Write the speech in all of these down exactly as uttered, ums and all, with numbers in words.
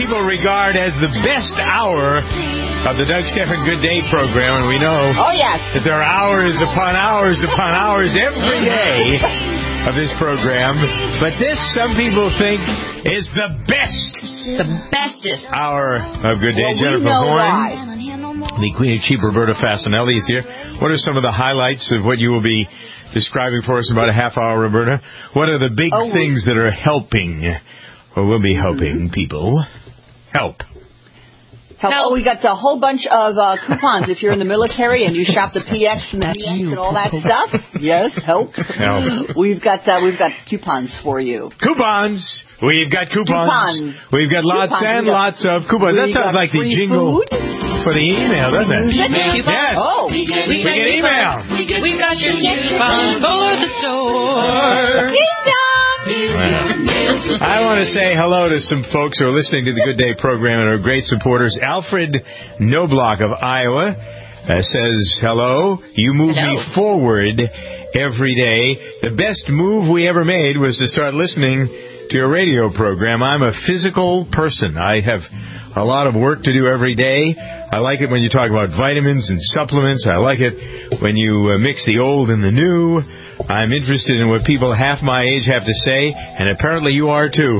people regard as the best hour of the Doug Stephan Good Day program, and we know oh, yes. that there are hours upon hours upon hours every day of this program. But this, some people think, is the best. The bestest hour of Good Day. Well, Jennifer we know Horn, why. the Queen of Cheap, Roberta Fasanelli is here. What are some of the highlights of what you will be describing for us in about a half hour, Roberta? What are the big oh, things that are helping, or will be helping people? Help. Help. Oh, we got a whole bunch of uh, coupons if you're in the military and you shop the P X and the P X and all that stuff. Yes, help. Help. We've got uh, we've got coupons for you. Coupons. We've got coupons. coupons. We've got lots coupons. and got, lots of coupons. That sounds like the jingle food. for the email, doesn't it? Coupons? Yes. Oh, we get, we get email. We get, we've got your coupons for the store. Ding dong. Well, I want to say hello to some folks who are listening to the Good Day program and are great supporters. Alfred Knobloch of Iowa uh, says, hello, you move hello. me forward every day. The best move we ever made was to start listening to your radio program. I'm a physical person. I have a lot of work to do every day. I like it when you talk about vitamins and supplements. I like it when you uh, mix the old and the new. I'm interested in what people half my age have to say, and apparently you are too.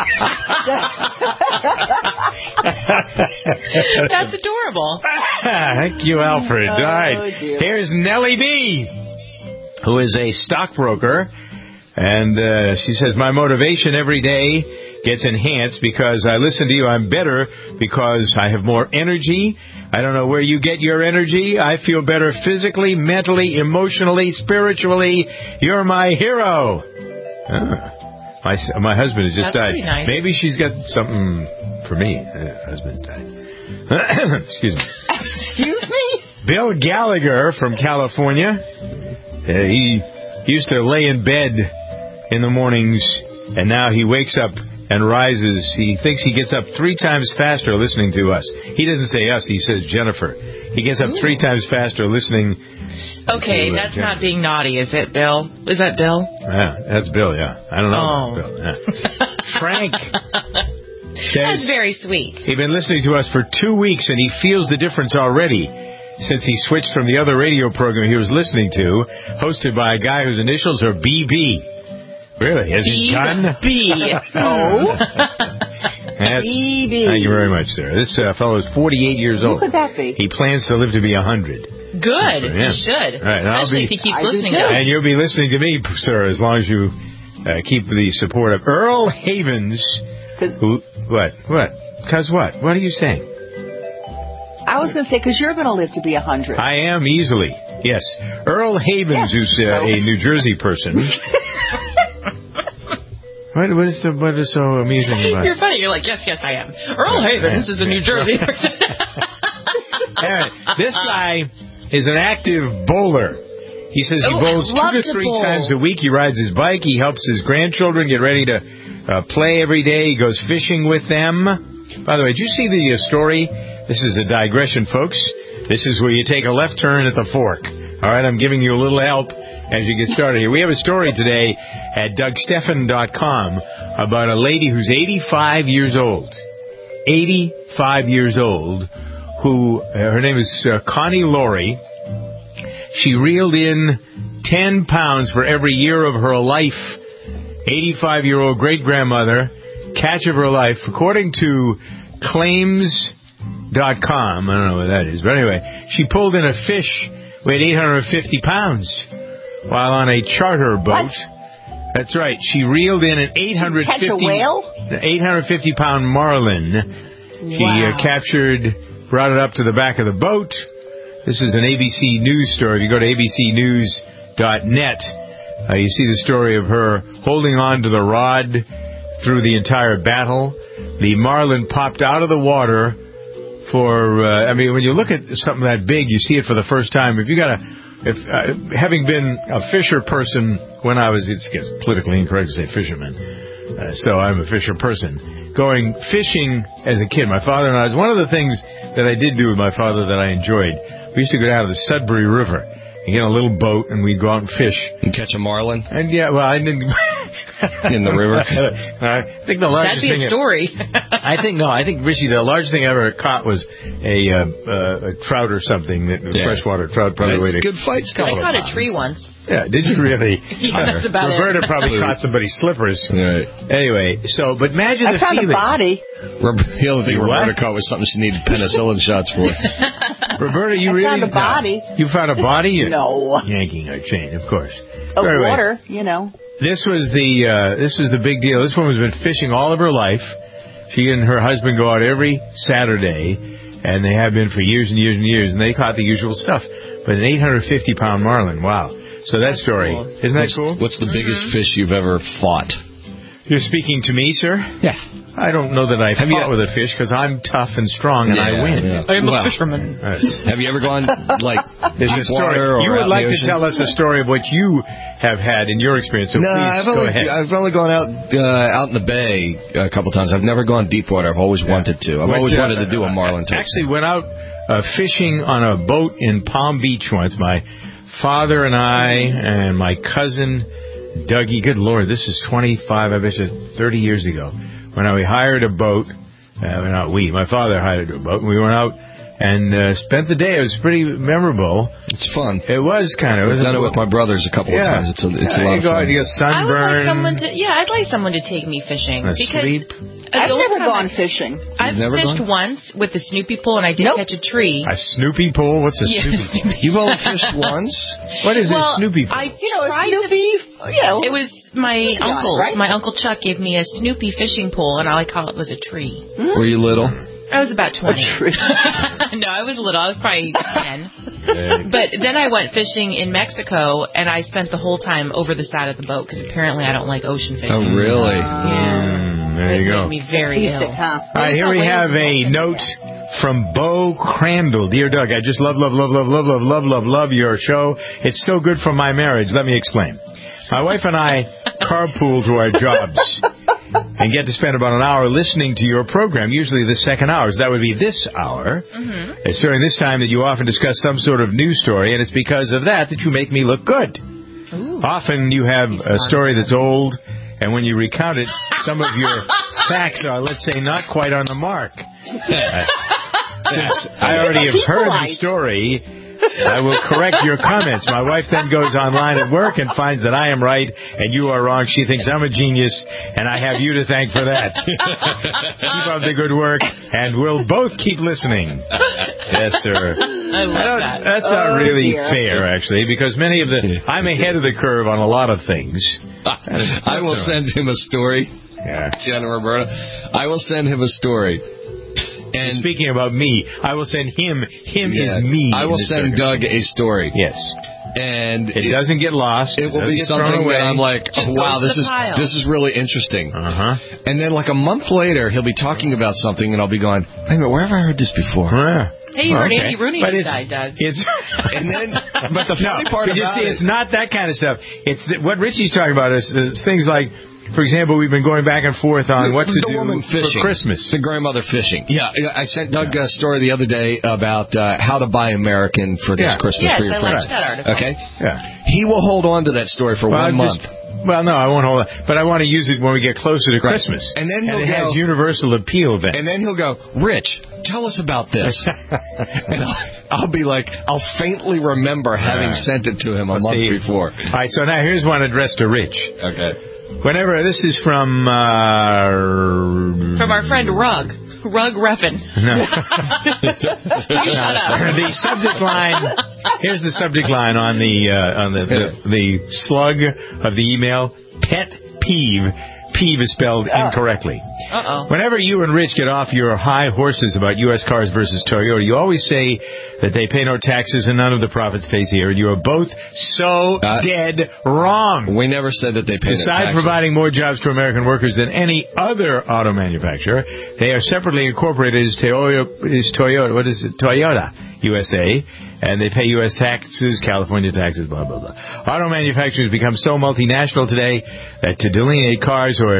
That's adorable. Thank you, Alfred. Oh, All right. dear. Here's Nellie B., who is a stockbroker, and uh, she says, my motivation every day gets enhanced because I listen to you. I'm better because I have more energy. I don't know where you get your energy. I feel better physically, mentally, emotionally, spiritually. You're my hero. Ah, my my husband has just That's died. pretty nice. Maybe she's got something for me. Uh, husband's died. Excuse me. Excuse me? Bill Gallagher from California. Uh, he used to lay in bed in the mornings, and now he wakes up and rises. He thinks he gets up three times faster listening to us. He doesn't say us, he says Jennifer. He gets up three times faster listening. Okay, to, uh, that's Jennifer. not being naughty, is it, Bill? Is that Bill? Yeah, that's Bill, yeah. I don't know. Oh. Bill, yeah. Frank says That's very sweet. he's been listening to us for two weeks, and he feels the difference already since he switched from the other radio program he was listening to, hosted by a guy whose initials are B B. Really? Has he gone? B. Oh. Yes. B B. Thank you very much, sir. This uh, fellow is forty-eight years Who old. could that be? He plans to live to be one hundred. Good. Yeah. You should. All right, and I'll Especially be- if he keeps I do listening too. to us. And you'll be listening to me, sir, as long as you uh, keep the support of Earl Havens. Who? What? What? Because what? What are you saying? I was going to say, because you're going to live to be one hundred. I am easily. Yes. Earl Havens, Yes. who's uh, a New Jersey person. What, what, is the, what is so amusing about You're funny. You're like, yes, yes, I am. Earl Havens is a New Jersey person. Anyway, this guy is an active bowler. He says he Oh, bowls I love two to to three bowl. times a week. He rides his bike. He helps his grandchildren get ready to uh, play every day. He goes fishing with them. By the way, did you see the uh, story? This is a digression, folks. This is where you take a left turn at the fork. All right, I'm giving you a little help as you get started here. We have a story today at Doug Stephan dot com about a lady who's eighty-five years old. eighty-five years old, who, uh, her name is uh, Connie Laurie. She reeled in ten pounds for every year of her life. eighty-five-year-old great-grandmother, catch of her life. According to claims dot com, I don't know what that is, but anyway, she pulled in a fish weighed eight hundred fifty pounds while on a charter boat. What? That's right. She reeled in an eight hundred fifty, Catch a whale? eight hundred fifty pound marlin. She Wow. uh, captured, brought it up to the back of the boat. This is an A B C News story. If you go to A B C news dot net, uh, you see the story of her holding on to the rod through the entire battle. The marlin popped out of the water for, uh, I mean, when you look at something that big, you see it for the first time. If you got a, if uh, having been a fisher person when I was, it's, it's politically incorrect to say fisherman, uh, so I'm a fisher person. Going fishing as a kid, my father and I, was one of the things that I did do with my father that I enjoyed. We used to go down to the Sudbury River and get a little boat, and we'd go out and fish. And catch a marlin? And yeah, well, I didn't. in the river. I think the largest That'd be thing. a story. I think no. I think Richie, the largest thing I ever caught was a, uh, uh, a trout or something. That Yeah. freshwater trout, probably It's way to. good fight I stuff. caught a tree once. Yeah, did you really? That's about it. Roberta probably caught somebody's slippers. Right. Anyway, so but imagine I the found feeling. a body. The only thing You Roberta what? caught was something she needed penicillin shots for. Roberta, you I really found a body. No. You found a body? No. Yanking a chain, of course. Of Anyway, water, you know. This was the uh, this was the big deal. This woman's been fishing all of her life. She and her husband go out every Saturday, and they have been for years and years and years. And they caught the usual stuff, but an eight hundred fifty pound marlin. Wow! So that That's story cool. isn't that What's, cool? what's the biggest Mm-hmm. fish you've ever fought? You're speaking to me, sir? Yeah. I don't know that I Have fought you- with a fish because I'm tough and strong and I Yeah, win. yeah. I'm Well, a fisherman. Yes. Have you ever gone, like, There's a deep story. water or You would out in like the to ocean? tell us a story of what you have had in your experience. So No, please I've go only ahead. I've only gone out uh, out in the bay a couple times. I've never gone deep water. I've always wanted to. I've Went, always uh, wanted to do a marlin type. Actually, went out uh, fishing on a boat in Palm Beach once. My father and I and my cousin Dougie. Good Lord, this is twenty-five, I bet you thirty years ago. When we hired a boat. Uh, not we. My father hired a boat, and we went out and uh, spent the day. It was pretty memorable. It's fun. It was kind of. I've done it with my brothers a couple Yeah. of times. It's a, it's Yeah, a lot you of go fun. out, you get I would like sunburn. someone to, yeah, I'd like someone to take me fishing. Asleep. Because I've the only never time gone I- fishing. I've never fished gone? once with the Snoopy pole, and I did Nope. catch a tree. A Snoopy pool? What's a Yeah, Snoopy pool? Snoopy. You've only fished once? What is well, a Snoopy pool? I You know, a tried to Snoopy, you know. It was my Snoopy on it, uncle. right? My uncle Chuck gave me a Snoopy fishing pole, and all I call it was a tree. Were you little? I was about twenty. tree. No, I was little. I was probably ten. But then I went fishing in Mexico, and I spent the whole time over the side of the boat because apparently I don't like ocean Oh, fishing. really? Mm, there you It go. made me very Seasick, ill. huh? All right, here we have a note from Bo Crandall. Dear Doug, I just love, love, love, love, love, love, love, love, love your show. It's so good for my marriage. Let me explain. My wife and I carpool to our jobs and get to spend about an hour listening to your program, usually the second hour. So that would be this hour. Mm-hmm. It's during this time that you often discuss some sort of news story, and it's because of that that you make me look good. Ooh. Often you have a story that's old, and when you recount it, some of your facts are, let's say, not quite on the mark. Uh, since I already have heard the story, I will correct your comments. My wife then goes online at work and finds that I am right and you are wrong. She thinks I'm a genius, and I have you to thank for that. Keep up the good work, and we'll both keep listening. Yes, sir. I love don't- that. That's not Oh, really dear. fair, actually, because many of the I'm ahead of the curve on a lot of things. I will send him a story, Yeah. Jen and Roberta. I will send him a story. And Speaking about me, I will send him. Him yeah, is me. I in will this send Doug a story. Yes. And It, doesn't get lost. It will doesn't be get thrown something away. that I'm like, Just oh, wow, goes to this the is pile. this is really interesting. Uh huh. And then like a month later, he'll be talking about something, and I'll be going, wait a minute, where have I heard this before? Yeah. Hey, you heard Okay. Andy Rooney But it's, died, Doug. It's And then, but the funny no, part but you about see, it, it's not that kind of stuff. It's th- what Richie's talking about is uh, things like, for example, we've been going back and forth on what to the do woman for fishing. Christmas. The grandmother fishing. Yeah, I sent Doug a story the other day about uh, how to buy American for this Yeah. Christmas Yes, for your I friends. liked that article. Okay, Yeah. he will hold on to that story for Well, one just- month. Well, no, I won't hold it, but I want to use it when we get closer to Right. Christmas. And then and he'll it has go- universal appeal then. And then he'll go, Rich, tell us about this. And I'll, I'll be like, I'll faintly remember having Yeah. sent it to him a Let's month see. before. All right, so now here's one addressed to Rich. Okay. Whenever this is from uh, From our friend Rug. Rug Reffin. No. You shut up. The subject line. Here's the subject line on the uh, on the, the the slug of the email. Pet peeve. Peeve is spelled incorrectly. Uh-oh. Whenever you and Rich get off your high horses about U S cars versus Toyota, you always say that they pay no taxes and none of the profits stays here. And you are both so Uh, dead wrong. We never said that they paid no Besides taxes. providing more jobs to American workers than any other auto manufacturer, they are separately incorporated as Toyota, is Toyota, what is it? Toyota U S A, and they pay U S taxes, California taxes, blah, blah, blah. Auto manufacturers become so multinational today that to delineate cars or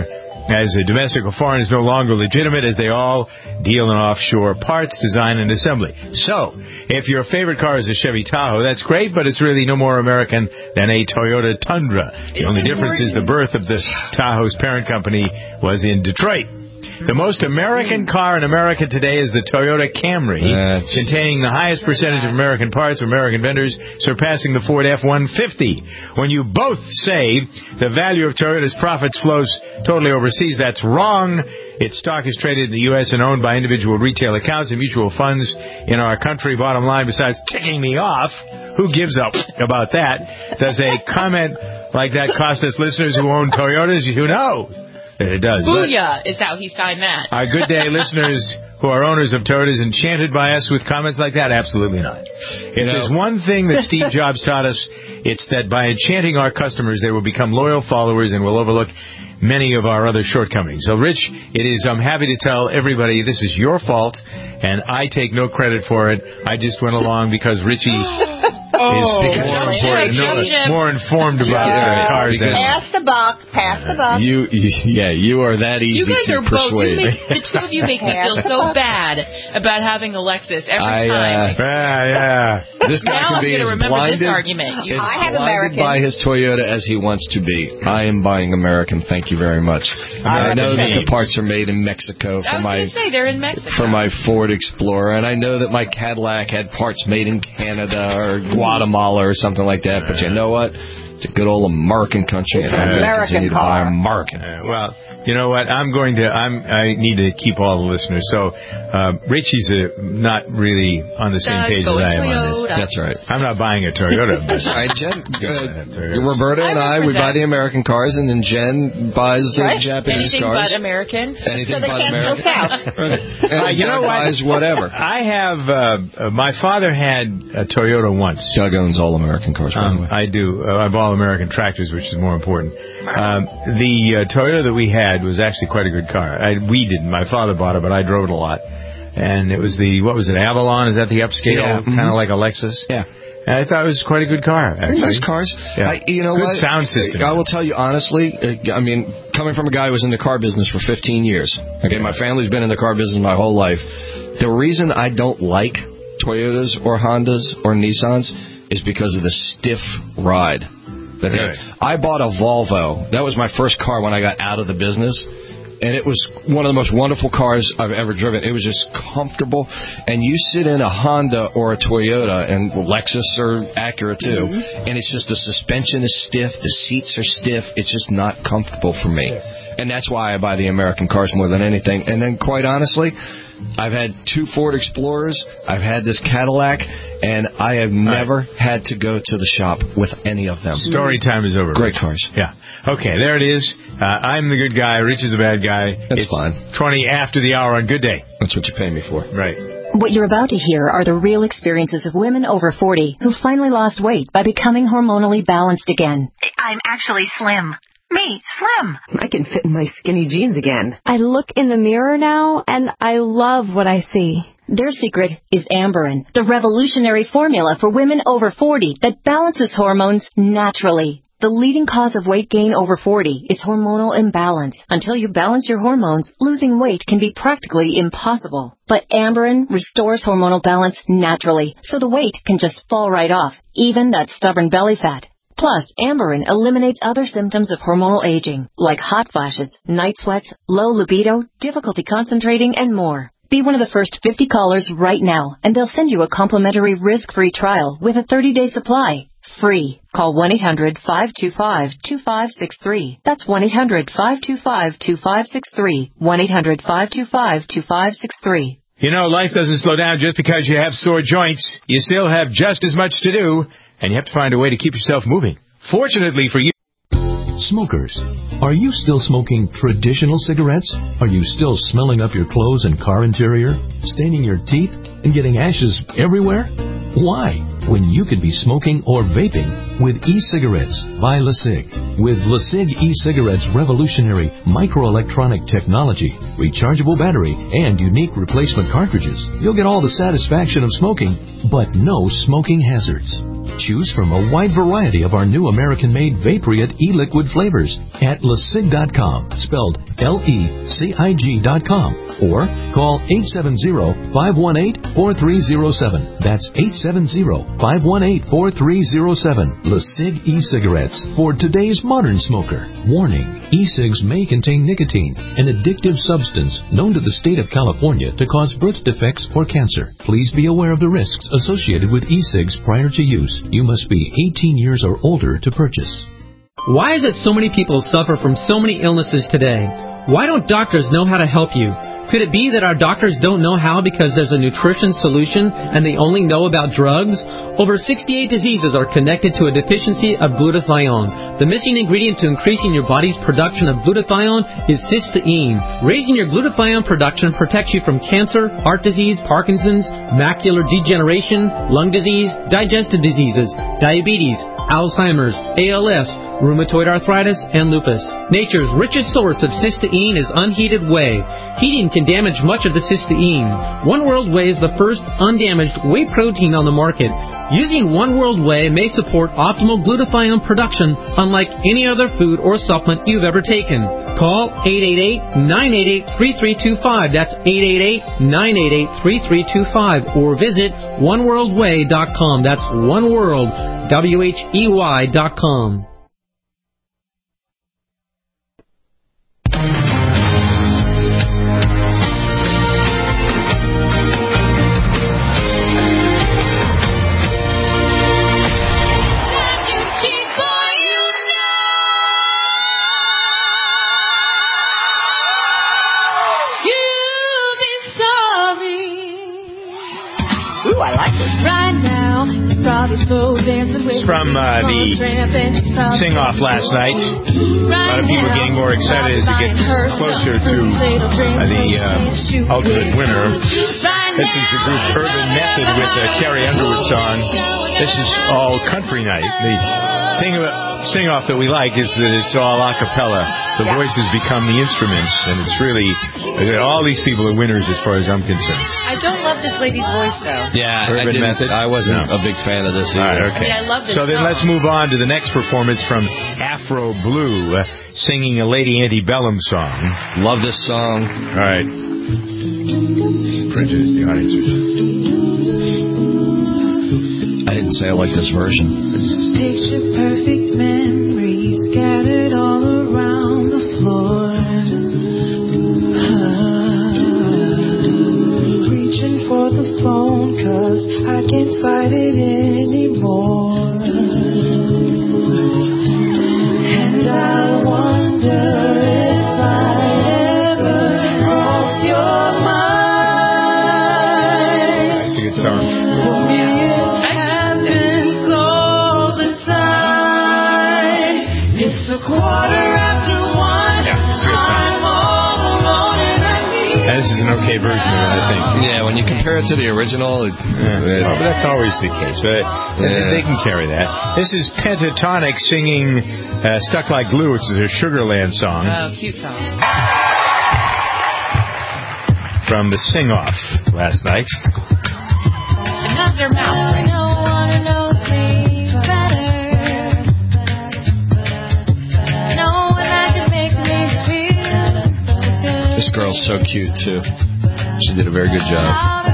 as a domestic or foreign is no longer legitimate, as they all deal in offshore parts, design, and assembly. So, if your favorite car is a Chevy Tahoe, that's great, but it's really no more American than a Toyota Tundra. The only difference is the birth of this Tahoe's parent company was in Detroit. The most American car in America today is the Toyota Camry, That's containing the highest percentage of American parts from American vendors, surpassing the Ford F one fifty. When you both say the value of Toyota's profits flows totally overseas, that's wrong. Its stock is traded in the U S and owned by individual retail accounts and mutual funds in our country. Bottom line, besides ticking me off, who gives up about that? Does a comment like that cost us listeners who own Toyotas? You know. It does. Booyah is how he signed that. Our Good Day listeners who are owners of Toyotas enchanted by us with comments like that? Absolutely not. If you know, there's one thing that Steve Jobs taught us, it's that by enchanting our customers, they will become loyal followers and will overlook many of our other shortcomings. So, Rich, it is, I'm happy to tell everybody this is your fault, and I take no credit for it. I just went along because Richie... Oh, is more, important, no, more informed about yeah, uh, cars. Pass the buck. Pass the buck. You, you, yeah, you are that easy you guys to are persuade. Both, you make, the two of you make me feel so bad about having a Lexus every I, time. Uh, yeah, yeah. This guy now can be I'm as remember blinded, this argument. You, as I have blinded American. by his Toyota as he wants to be. I am buying American. Thank you very much. I, I know that the parts are made in Mexico for I was my say they're in Mexico. for my Ford Explorer, and I know that my Cadillac had parts made in Canada or Guatemala or something like that. But you know what? It's a good old American country, and I'm going to continue to buy American. Uh, well, you know what? I'm going to. I'm. I need to keep all the listeners. So, uh, Richie's a, not really on the same Doug, page as I am on this. That's right. I'm not buying a Toyota. That's right, Jen. Uh, Roberta and I, we buy the American cars, and then Jen buys the right. Japanese Anything cars. Anything but American. Anything so they but can't American. go south. And uh, you know what? Buys whatever. I have. Uh, uh, my father had a Toyota once. Doug owns all American cars. By Um, the way. I do. Uh, I have all American tractors, which is more important. Um, the uh, Toyota that we had was actually quite a good car. I, we didn't. My father bought it, but I drove it a lot. And it was the, what was it, Avalon? Is that the upscale? Yeah. Kind of Mm-hmm. like a Lexus? Yeah. And I thought it was quite a good car, actually. Nice cars. Yeah. I, you know good what? sound system. I will tell you honestly, uh, I mean, coming from a guy who was in the car business for fifteen years, okay, my family's been in the car business my whole life. The reason I don't like Toyotas or Hondas or Nissans is because of the stiff ride. That right. I bought a Volvo. That was my first car when I got out of the business. And it was one of the most wonderful cars I've ever driven. It was just comfortable. And you sit in a Honda or a Toyota, and Lexus or Acura too, mm-hmm. and it's just the suspension is stiff, the seats are stiff. It's just not comfortable for me. And that's why I buy the American cars more than anything. And then, quite honestly, I've had two Ford Explorers. I've had this Cadillac, and I have never right. had to go to the shop with any of them. Story time is over. Great cars. Yeah. Okay, there it is. Uh, I'm the good guy. Rich is the bad guy. That's it's fine. twenty after the hour on Good Day. That's what you pay me for. Right. What you're about to hear are the real experiences of women over forty who finally lost weight by becoming hormonally balanced again. I'm actually slim. Me, slim. I can fit in my skinny jeans again. I look in the mirror now, and I love what I see. Their secret is Amberin, the revolutionary formula for women over forty that balances hormones naturally. The leading cause of weight gain over forty is hormonal imbalance. Until you balance your hormones, losing weight can be practically impossible. But Amberin restores hormonal balance naturally, so the weight can just fall right off, even that stubborn belly fat. Plus, Amberin eliminates other symptoms of hormonal aging, like hot flashes, night sweats, low libido, difficulty concentrating, and more. Be one of the first fifty callers right now, and they'll send you a complimentary risk-free trial with a thirty-day supply. Free. Call one eight hundred five two five two five six three. That's one eight hundred five two five two five six three. one eight hundred five two five two five six three. You know, life doesn't slow down just because you have sore joints. You still have just as much to do, and you have to find a way to keep yourself moving. Fortunately for you... Smokers, are you still smoking traditional cigarettes? Are you still smelling up your clothes and car interior, staining your teeth, and getting ashes everywhere? Why? When you could be smoking or vaping with e-cigarettes by LeSig. With LeSig e-cigarettes' revolutionary microelectronic technology, rechargeable battery, and unique replacement cartridges, you'll get all the satisfaction of smoking, but no smoking hazards. Choose from a wide variety of our new American-made Vaporite e-liquid flavors at lecig dot com, spelled L E C I G dot com, or call eight seven zero, five one eight, four three zero seven. That's eight seven zero, five one eight, four three zero seven. Lecig e-cigarettes for today's modern smoker. Warning, e-cigs may contain nicotine, an addictive substance known to the state of California to cause birth defects or cancer. Please be aware of the risks associated with e-cigs prior to use. You must be eighteen years or older to purchase. Why is it so many people suffer from so many illnesses today? Why don't doctors know how to help you? Could it be that our doctors don't know how because there's a nutrition solution and they only know about drugs? Over sixty-eight diseases are connected to a deficiency of glutathione. The missing ingredient to increasing your body's production of glutathione is cysteine. Raising your glutathione production protects you from cancer, heart disease, Parkinson's, macular degeneration, lung disease, digestive diseases, diabetes, Alzheimer's, A L S, rheumatoid arthritis, and lupus. Nature's richest source of cysteine is unheated whey. Heating can damage much of the cysteine. One World Whey is the first undamaged whey protein on the market. Using One World Whey may support optimal glutathione production unlike any other food or supplement you've ever taken. Call eight eight eight, nine eight eight, three three two five. That's eight eight eight, nine eight eight, three three two five. Or visit one world way dot com. That's One World, W H E Y dot com. It's from uh, the sing-off last night. A lot of people getting more excited as it gets closer to uh, the uh, ultimate winner. This is the group Urban Method with a Carrie Underwood song. This is all country night. The thing about sing-off that we like is that it's all a cappella. The yeah. voices become the instruments, and it's really, all these people are winners as far as I'm concerned. I don't love this lady's voice, though. Yeah, Urban I, Method? I wasn't no. a big fan of this either. Right, okay. I, mean, I love this So then song. let's move on to the next performance from Afro Blue, uh, singing a Lady Antebellum song. Love this song. All right. Prejudice the audience. I didn't say I like this version. Picture perfect memories scattered all around the floor. Uh, reaching for the phone 'cause I can't fight it anymore. And I wonder if I ever cross your mind. That's a good song. It's a quarter after one. Yeah, it's a good song. I'm all alone and I need. And this is an okay version of it, I think. Yeah, when you compare it to the original, it, yeah. Well, but that's always the case. But yeah. they can carry that. This is Pentatonic singing uh, "Stuck Like Glue," which is a Sugarland song. Oh, cute song. From the sing-off last night. And not their mouth, right? This girl's so cute, too. She did a very good job.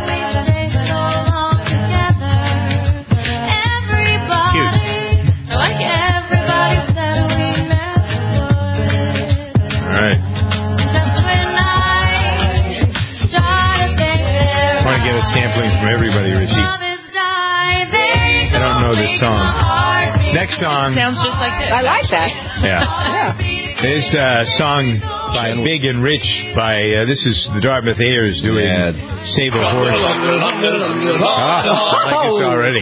Cute. I like it. All right. I want to get a sampling from everybody, Richie. I don't know this song. Next song. It sounds just like this. I like that. Yeah. Yeah. This uh, song by Big and Rich by, uh, this is the Dartmouth Airs doing yeah. Save a Horse. Ah, I like this already.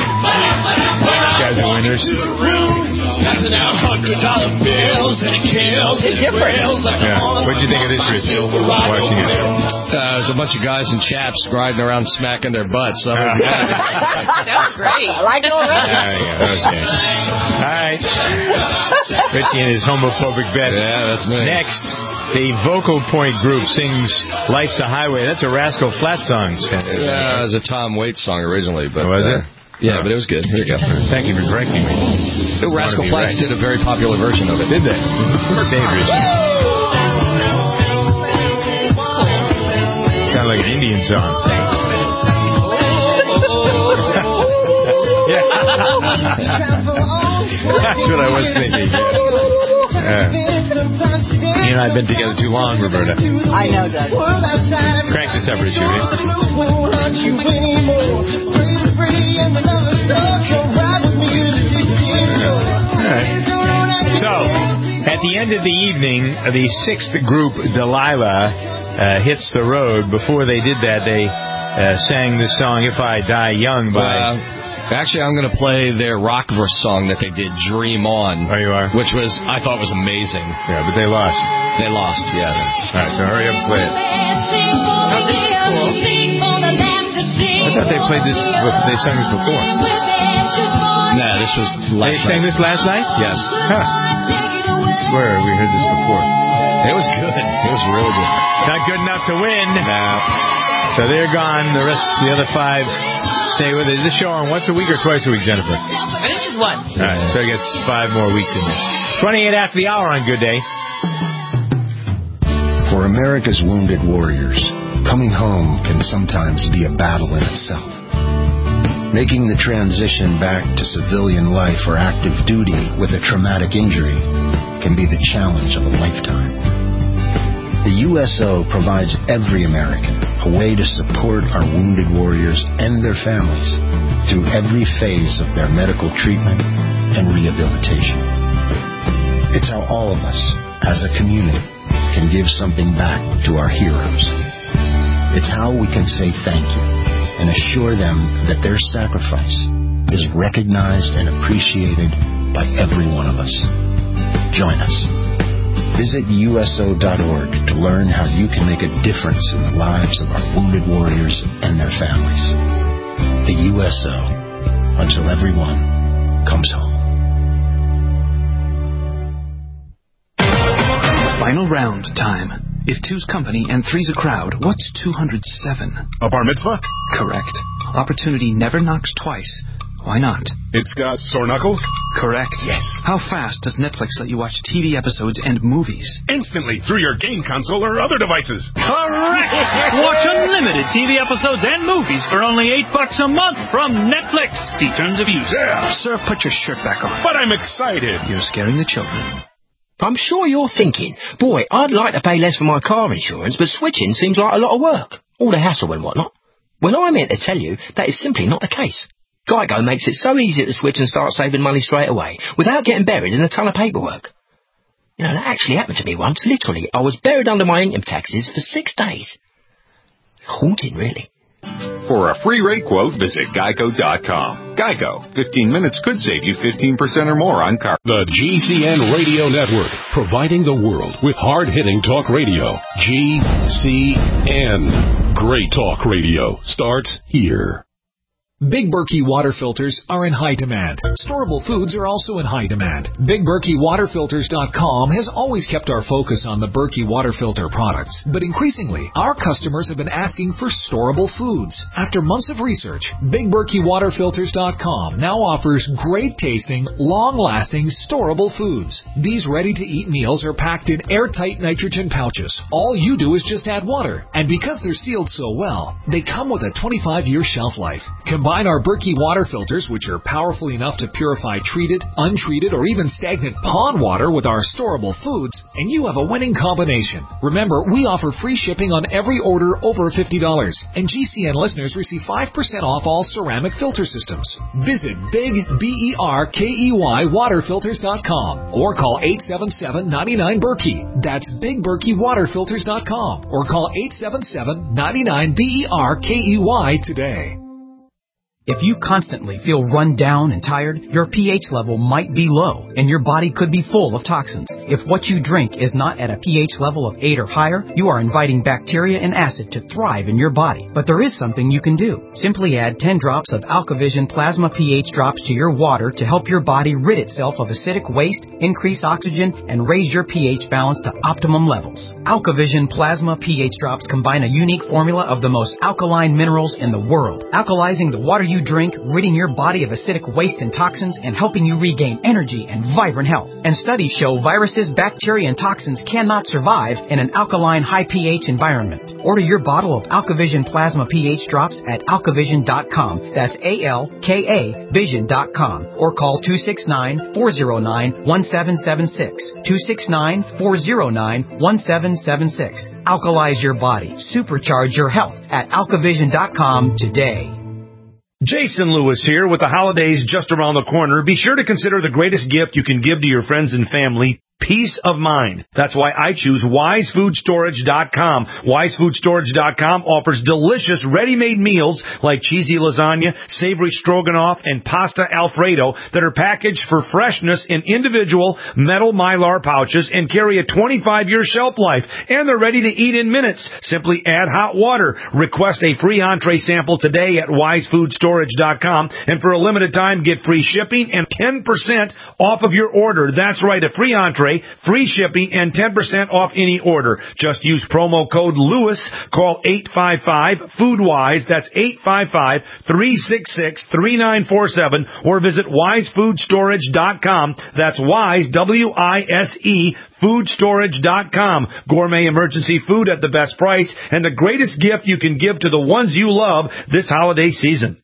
These guys are winners. Passing out hundred dollar bills and a can It's different. Yeah. What did you think of this, Rich? Watching it. Uh, there's a bunch of guys and chaps riding around smacking their butts. So That was great. I like it already. There you go. Okay. All right. Richie and his homophobic bets. Yeah, that's me. Next, the Vocal Point group sings Life's a Highway. That's a Rascal Flatts song. Yeah, it was a Tom Waits song originally. But, was uh, it? Yeah, but it was good. Here you go. Thank you for correcting me. The Rascal Flatts right. did a very popular version of it. Did they? Save Richie. Sound like an Indian song. Yeah. That's what I was thinking. Yeah. You and I have been together too long, Roberta. I know, Doug. Crank this up, Richie. So, at the end of the evening, the sixth group, Delilah, uh, hits the road. Before they did that, they uh, sang the song "If I Die Young" by. Uh, actually, I'm going to play their rock verse song that they did, "Dream On." Oh, you are? Which was, I thought was amazing. Yeah, but they lost. They lost, yes. All right, so hurry up and play it. Oh, this is cool. I thought they played this. They sang this before. Nah, this was last They sang night. this last night? Yes. Huh. I swear we heard this before. It was good. It was really good. Not good enough to win. No. So they're gone. The rest, the other five, stay with us. Is this show on once a week or twice a week, Jennifer? I think just once. All right, so it gets five more weeks in this. twenty-eight after the hour on Good Day. For America's wounded warriors, coming home can sometimes be a battle in itself. Making the transition back to civilian life or active duty with a traumatic injury can be the challenge of a lifetime. The U S O provides every American a way to support our wounded warriors and their families through every phase of their medical treatment and rehabilitation. It's how all of us, as a community, can give something back to our heroes. It's how we can say thank you and assure them that their sacrifice is recognized and appreciated by every one of us. Join us. Visit U S O dot org to learn how you can make a difference in the lives of our wounded warriors and their families. The U S O, until everyone comes home. Final round time. If two's company and three's a crowd, what's two hundred seven? A bar mitzvah? Correct. Opportunity never knocks twice. Why not? It's got sore knuckles? Correct. Yes. How fast does Netflix let you watch T V episodes and movies? Instantly, through your game console or other devices. Correct! Watch unlimited T V episodes and movies for only eight bucks a month from Netflix. See terms of use. Yeah. Sir, put your shirt back on. But I'm excited. You're scaring the children. I'm sure you're thinking, boy, I'd like to pay less for my car insurance, but switching seems like a lot of work. All the hassle and whatnot. Well, I'm here to tell you that is simply not the case. Geico makes it so easy to switch and start saving money straight away, without getting buried in a ton of paperwork. You know, that actually happened to me once, literally. I was buried under my income taxes for six days. Haunting, really. For a free rate quote, visit geico dot com. Geico. fifteen minutes could save you fifteen percent or more on car. The G C N Radio Network, providing the world with hard-hitting talk radio. G C N. Great talk radio starts here. Big Berkey water filters are in high demand. Storable foods are also in high demand. Big Berkey Water Filters dot com has always kept our focus on the Berkey water filter products, but increasingly, our customers have been asking for storable foods. After months of research, Big Berkey Water Filters dot com now offers great-tasting, long-lasting, storable foods. These ready-to-eat meals are packed in airtight nitrogen pouches. All you do is just add water, and because they're sealed so well, they come with a twenty-five year shelf life. Combine our Berkey water filters, which are powerful enough to purify treated, untreated, or even stagnant pond water with our storable foods, and you have a winning combination. Remember, we offer free shipping on every order over fifty dollars, and G C N listeners receive five percent off all ceramic filter systems. Visit Big B E R K E Y Water Filters dot com or call eight seven seven, nine nine, Berkey. That's Big Berkey Water Filters dot com or call eight seven seven, nine nine, B E R K E Y today. If you constantly feel run down and tired, your pH level might be low, and your body could be full of toxins. If what you drink is not at a pH level of eight or higher, you are inviting bacteria and acid to thrive in your body. But there is something you can do. Simply add ten drops of AlkaVision Plasma pH drops to your water to help your body rid itself of acidic waste, increase oxygen, and raise your pH balance to optimum levels. AlkaVision Plasma pH drops combine a unique formula of the most alkaline minerals in the world, alkalizing the water you drink, ridding your body of acidic waste and toxins, and helping you regain energy and vibrant health. And studies show viruses, bacteria, and toxins cannot survive in an alkaline, high pH environment. Order your bottle of AlkaVision Plasma pH drops at alkavision dot com. That's A L K A vision dot com. Or call two six nine, four zero nine, one seven seven six. two six nine, four zero nine, one seven seven six. Alkalize your body. Supercharge your health at alkavision dot com today. Jason Lewis here with the holidays just around the corner. Be sure to consider the greatest gift you can give to your friends and family. Peace of mind. That's why I choose wise food storage dot com. wise food storage dot com offers delicious ready-made meals like cheesy lasagna, savory stroganoff, and pasta alfredo that are packaged for freshness in individual metal Mylar pouches and carry a twenty-five year shelf life. And they're ready to eat in minutes. Simply add hot water. Request a free entree sample today at wise food storage dot com. And for a limited time, get free shipping and ten percent off of your order. That's right, a free entree, free shipping, and ten percent off any order. Just use promo code Lewis. Call eight five five, food wise. That's eight five five, three six six, three nine four seven. Or visit wise food storage dot com. That's wise, W I S E, food storage dot com. Gourmet emergency food at the best price and the greatest gift you can give to the ones you love this holiday season.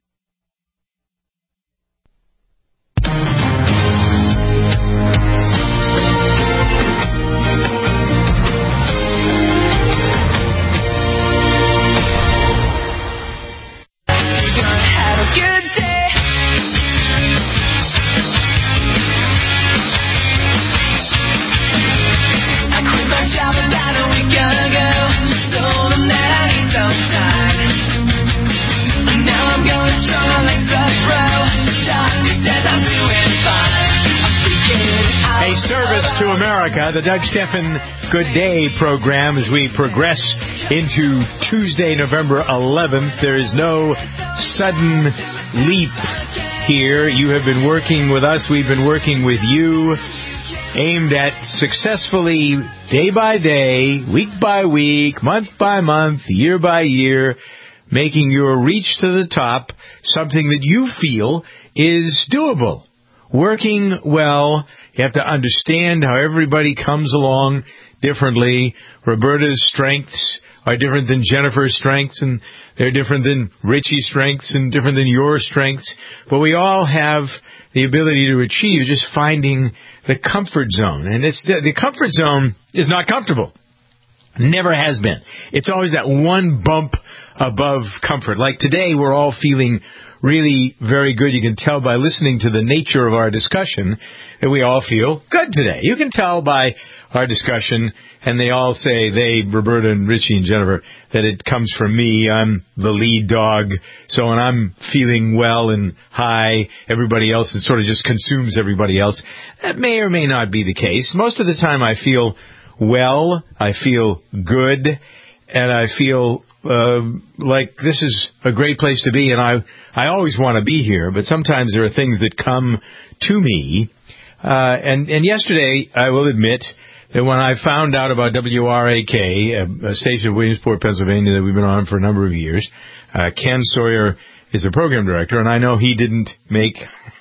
Service to America, the Doug Stephan Good Day program as we progress into Tuesday, November eleventh. There is no sudden leap here. You have been working with us. We've been working with you, aimed at successfully, day by day, week by week, month by month, year by year, making your reach to the top something that you feel is doable. Working well. You have to understand how everybody comes along differently. Roberta's strengths are different than Jennifer's strengths, and they're different than Richie's strengths and different than your strengths. But we all have the ability to achieve just finding the comfort zone. And it's the comfort zone is not comfortable. Never has been. It's always that one bump above comfort. Like today, we're all feeling really very good. You can tell by listening to the nature of our discussion that we all feel good today. You can tell by our discussion, and they all say, they, Roberta and Richie and Jennifer, that it comes from me. I'm the lead dog. So when I'm feeling well and high, everybody else, it sort of just consumes everybody else. That may or may not be the case. Most of the time I feel well, I feel good, and I feel Uh, like this is a great place to be, and I I always want to be here, but sometimes there are things that come to me. Uh, and, and yesterday, I will admit that when I found out about W R A K, a, a station of Williamsport, Pennsylvania, that we've been on for a number of years, uh, Ken Sawyer is the program director, and I know he didn't make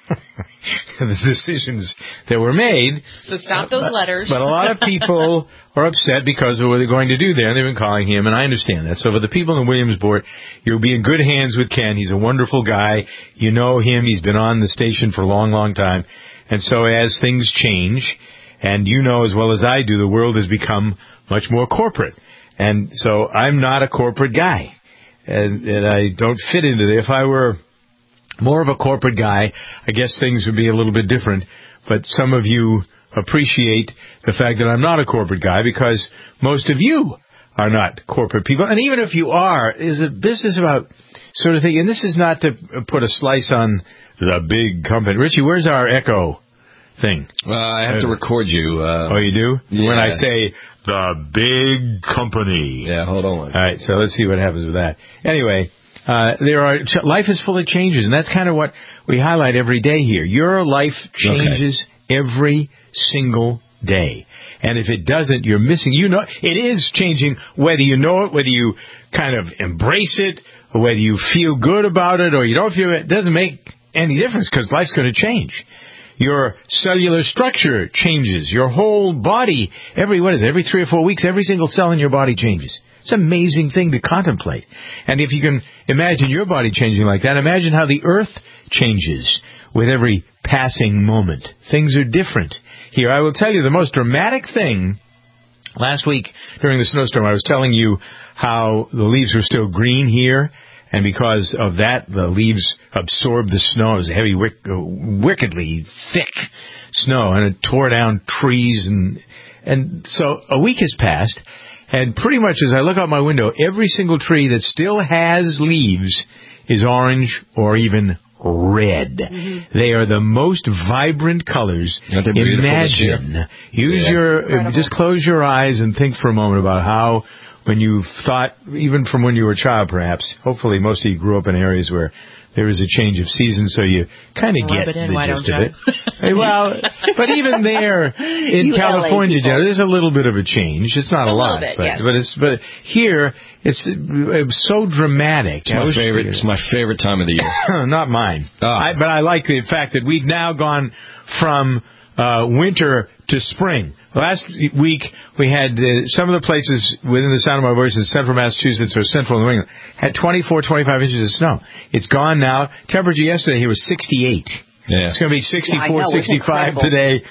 the decisions that were made. So stop those but, letters. But a lot of people are upset because of what they're going to do there, and they've been calling him, and I understand that. So for the people in Williamsport, you'll be in good hands with Ken. He's a wonderful guy. You know him. He's been on the station for a long, long time. And so as things change, and you know as well as I do, the world has become much more corporate. And so I'm not a corporate guy. And, and I don't fit into it. If I were more of a corporate guy, I guess things would be a little bit different. But some of you appreciate the fact that I'm not a corporate guy because most of you are not corporate people. And even if you are, is a business about sort of thing. And this is not to put a slice on the big company. Richie, where's our echo thing? Uh, I have to record you. Uh, oh, you do? Yeah. When I say the big company. Yeah, hold on. All right, so let's see what happens with that. Anyway, uh, there are life is full of changes, and that's kind of what we highlight every day here. Your life changes okay. every single day. And if it doesn't, you're missing. You know, it is changing whether you know it, whether you kind of embrace it, or whether you feel good about it, or you don't feel it. It doesn't make any difference because life's going to change. Your cellular structure changes. Your whole body, every, what is it, every three or four weeks, every single cell in your body changes. It's an amazing thing to contemplate. And if you can imagine your body changing like that, imagine how the earth changes with every passing moment. Things are different. Here, I will tell you the most dramatic thing. Last week during the snowstorm, I was telling you how the leaves were still green here. And because of that, the leaves absorbed the snow. It was heavy, wick, uh, wickedly thick snow, and it tore down trees. And and so a week has passed, and pretty much as I look out my window, every single tree that still has leaves is orange or even red. Mm-hmm. They are the most vibrant colors. Imagine. Use yeah. your Incredible. Just close your eyes and think for a moment about how. When you thought, even from when you were a child, perhaps, hopefully most of you grew up in areas where there is a change of season, so you kind of get in, the gist of it. Well, but even there in you California, there's a little bit of a change. It's not a, a lot, bit, but, yes. but it's but here it's, it's so dramatic. It's my favorite. It's my favorite time of the year. Not mine, oh. I, but I like the fact that we've now gone from uh, winter to spring. Last week, we had uh, some of the places within the sound of my voice in central Massachusetts or central New England had twenty-four, twenty-five inches of snow. It's gone now. Temperature yesterday here was sixty-eight. Yeah. It's going to be sixty-four, yeah, sixty-five today.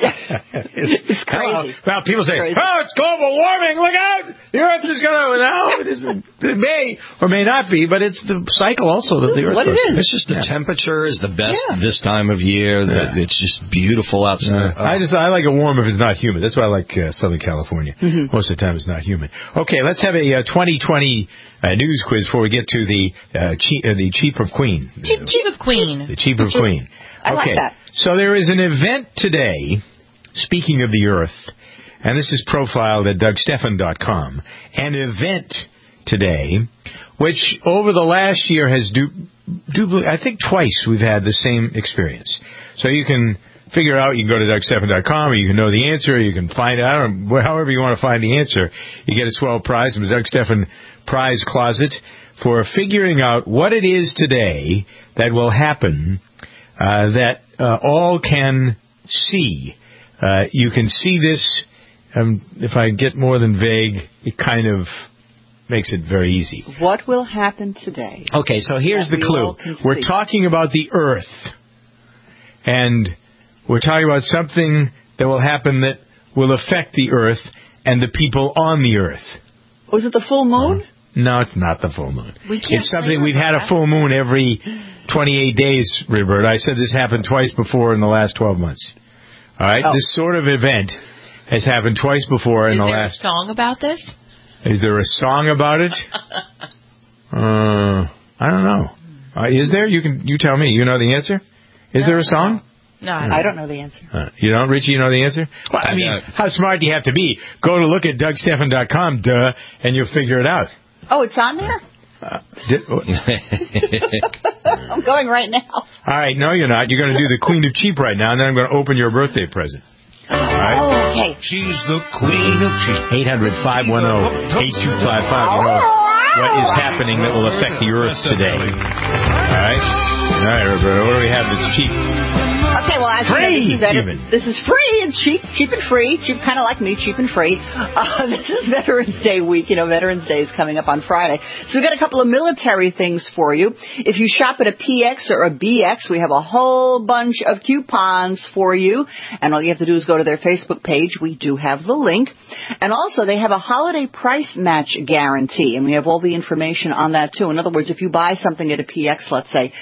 It's crazy. Well, well people say, crazy. oh, it's global warming. Look out. The Earth is going to... No, it isn't. It may or may not be, but it's the cycle also that the Earth what goes it is. It's just the yeah. temperature is the best yeah. this time of year. Yeah. It's just beautiful outside. Yeah. Oh. I just I like it warm if it's not humid. That's why I like uh, Southern California. Mm-hmm. Most of the time it's not humid. Okay, let's have a uh, twenty twenty uh, news quiz before we get to the uh, chief, uh, the Chief of Queen. Chief, chief of Queen. The Chief of Queen. I okay. like that. So there is an event today, speaking of the Earth, and this is profiled at Doug Stephan dot com, an event today which over the last year has, du- du- I think twice we've had the same experience. So you can figure out, you can go to Doug Stephan dot com, or you can know the answer, or you can find out, or however you want to find the answer. You get a swell prize from the Doug Stephan Prize Closet for figuring out what it is today that will happen Uh, that uh, all can see. Uh, you can see this. Um, if I get more than vague, it kind of makes it very easy. What will happen today? Okay, so here's the clue. We're talking about the Earth. And we're talking about something that will happen that will affect the Earth and the people on the Earth. Was it the full moon? Uh, no, it's not the full moon. We can't it's something we've had a full moon every twenty-eight days, Roberta. I said this happened twice before in the last twelve months. All right? Oh. This sort of event has happened twice before in is the last... last... Is there a song about this? Is there a song about it? uh, I don't know. Uh, is there? You can. You tell me. You know the answer? Is no, there a song? No, I don't, I don't know the answer. Uh, you don't, Richie? You know the answer? Well, I mean, how smart do you have to be? Go to look at Doug Stephan dot com, duh, and you'll figure it out. Oh, it's on there? Uh, did, I'm going right now. All right, no, you're not. You're going to do the Queen of Cheap right now, and then I'm going to open your birthday present. All right? Oh, okay. She's the Queen of Cheap. eight hundred, five one zero, eight two five five. You know what is happening that will affect the Earth today. All right? All right, Roberta, what do we have that's cheap? Okay, well, as free, you know, this, is veter- this is free. It's cheap, cheap and free. Cheap, kind of like me, cheap and free. Uh, this is Veterans Day week. You know, Veterans Day is coming up on Friday. So we've got a couple of military things for you. If you shop at a P X or a B X, we have a whole bunch of coupons for you. And all you have to do is go to their Facebook page. We do have the link. And also, they have a holiday price match guarantee. And we have all the information on that, too. In other words, if you buy something at a P X, let's say, and you